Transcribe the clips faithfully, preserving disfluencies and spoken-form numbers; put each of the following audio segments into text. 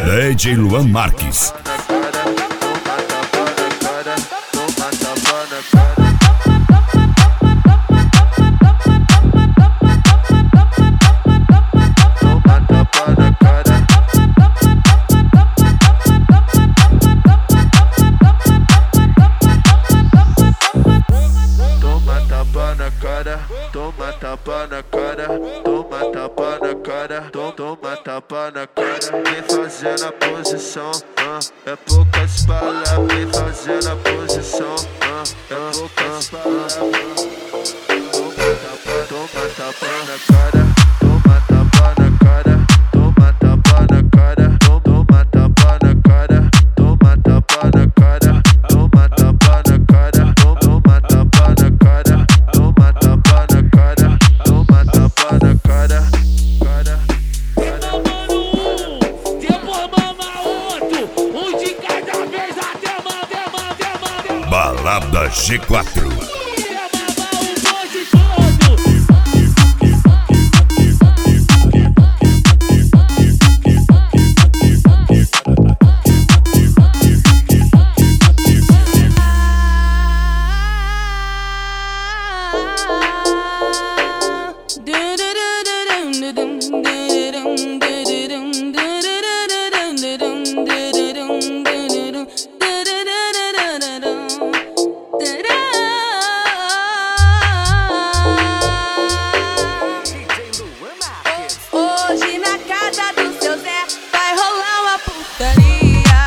D J Luan Marques. Toma tapa na cara, toma tapa na cara, toma, toma tapa na cara. Vem fazendo a posição, uh, é poucas palavras. Vem fazendo a posição, uh, é poucas palavras. Toma tapa, toma tapa na cara, toma tapa na cara, toma tapa na cara, toma tapa na cara, toma tapa na cara, toma tapa na cara, toma tapa na cara, toma tapa na cara, toma tapa na cara, cara, cara. Depois mama outro, um de cada vez até mandar, mandar, mandar. Balada G quatro. Hoje na casa do seu Zé vai rolar uma putaria.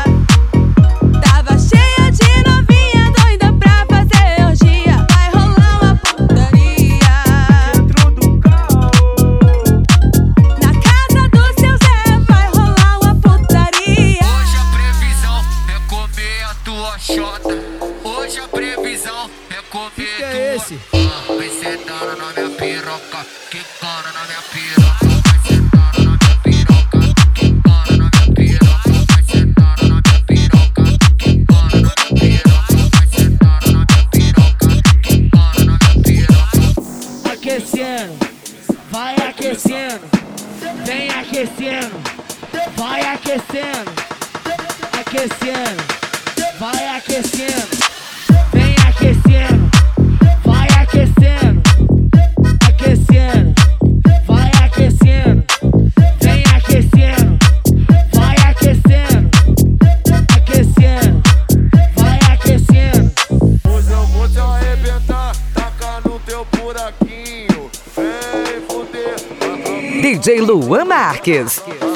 Tava cheia de novinha doida pra fazer orgia. Vai rolar uma putaria dentro do carro. Na casa do seu Zé vai rolar uma putaria. Hoje a previsão é comer a tua xota. Hoje a previsão é comer que tua... é esse? Ah, vem sentando na minha piroca, quicando na minha piroca. Vai sentando na minha piroca, quicando na minha piroca. Vai sentando na minha piroca, quicando na minha piroca. Vai sentando na minha piroca, quicando na minha piroca. Aquecendo, vai aquecendo, vem aquecendo, vai aquecendo, aquecendo, vai aquecendo, vem aquecendo, vai aquecendo, aquecendo, vai aquecendo, vem aquecendo, vai aquecendo, aquecendo, vai aquecendo. Hoje eu vou te arrebentar, tacar no teu buraquinho. Vem fuder. D J Luan Marques.